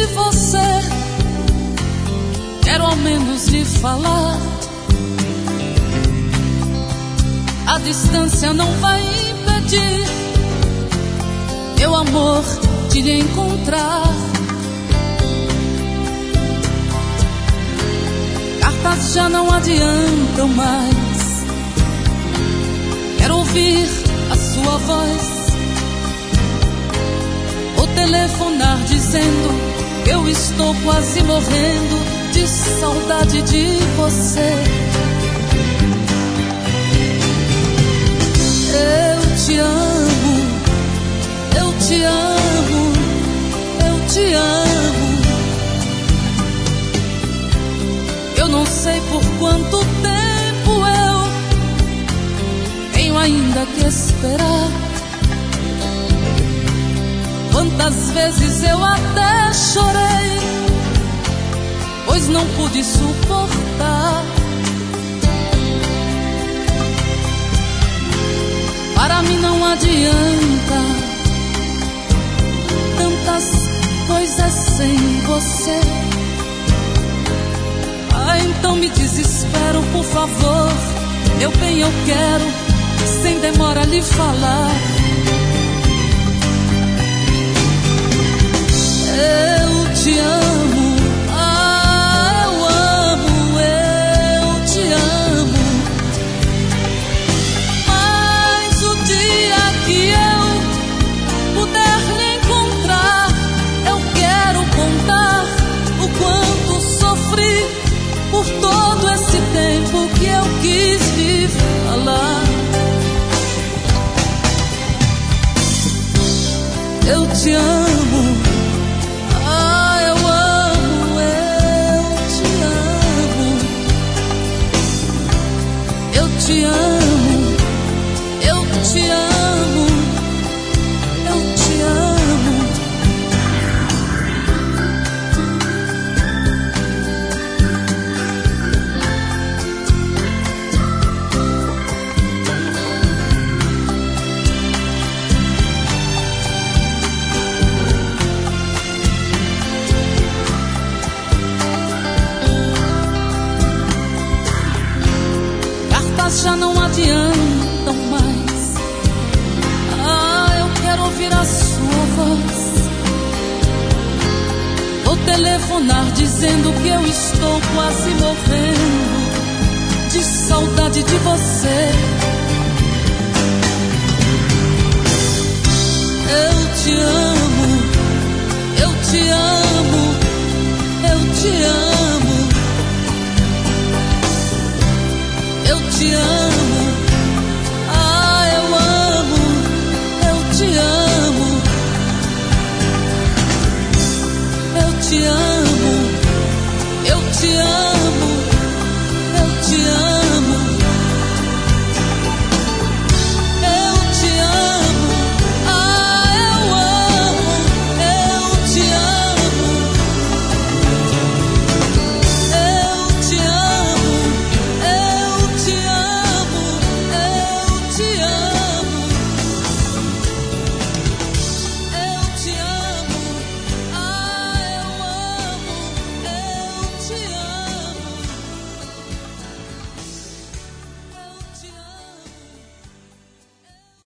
de você, quero ao menos lhe falar. A distância não vai impedir meu amor de lhe encontrar. Cartas já não adiantam mais, quero ouvir a sua voz. Vou telefonar dizendo que eu estou quase morrendo de saudade de você. Eu te amo, eu te amo, eu te amo. Eu não sei por quanto tempo eu tenho ainda que esperar. Quantas vezes eu até chorei, pois não pude suportar. Para mim não adianta tantas coisas sem você. Ah, então me desespero, por favor. Meu bem, eu quero, sem demora, lhe falar. Eu te amo, ah, eu amo, eu te amo. Mas o dia que eu puder lhe encontrar, eu quero contar o quanto sofri por todo esse tempo que eu quis lhe falar. Eu te amo, te amo, eu te amo, eu te amo. Já não adiantam mais. Ah, eu quero ouvir a sua voz. Vou telefonar dizendo que eu estou quase morrendo de saudade de você. Eu te amo, eu te amo, eu te amo. Eu te amo.